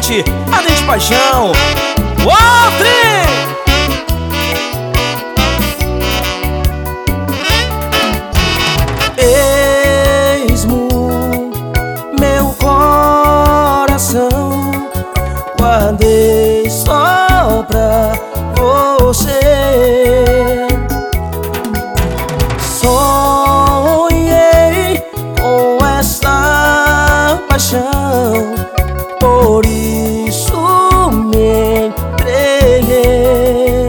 Simplesmente Ardente Paixão. Eis-mo meu coração, guardei só pra você. Sonhei com essa paixão, por isso me entreguei.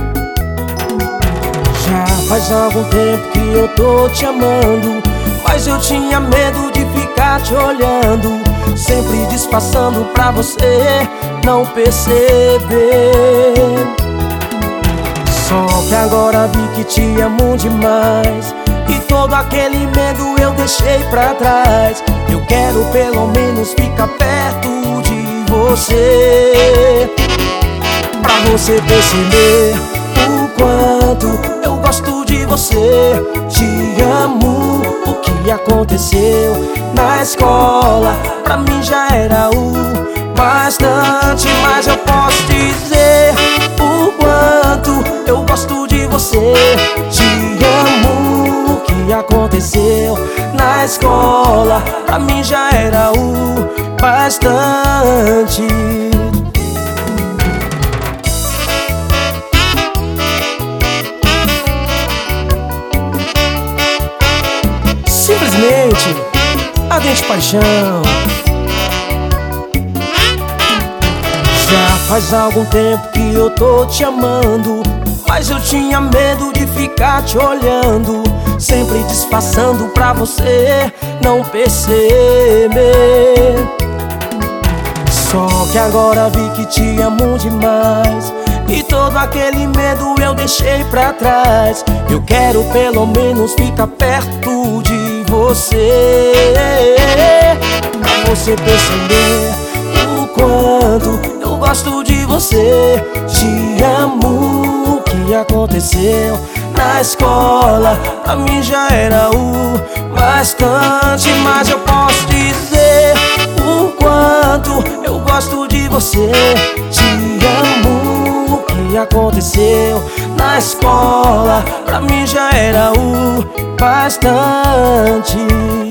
Já faz algum tempo que eu tô te amando, mas eu tinha medo de ficar te olhando, sempre disfarçando pra você não perceber. Só que agora vi que te amo demais, e todo aquele medo eu deixei pra trás. Eu quero pelo menos ficar perto de você, pra você perceber o quanto eu gosto de você. Te amo. O que aconteceu na escola pra mim já era o bastante, mas eu posso dizer o quanto eu gosto de você. Te amo. O que aconteceu na escola pra mim já era o bastante. Simplesmente Ardente Paixão. Já faz algum tempo que eu tô te amando, mas eu tinha medo de ficar te olhando, sempre disfarçando pra você não perceber. Só que agora vi que te amo demais, e todo aquele medo eu deixei pra trás. Eu quero pelo menos ficar perto de você, pra você perceber o quanto eu gosto de você. Te amo. O que aconteceu na escola pra mim já era o bastante, mas eu posso dizer o quanto eu gosto de você. Te amo. O que aconteceu na escola pra mim já era o bastante.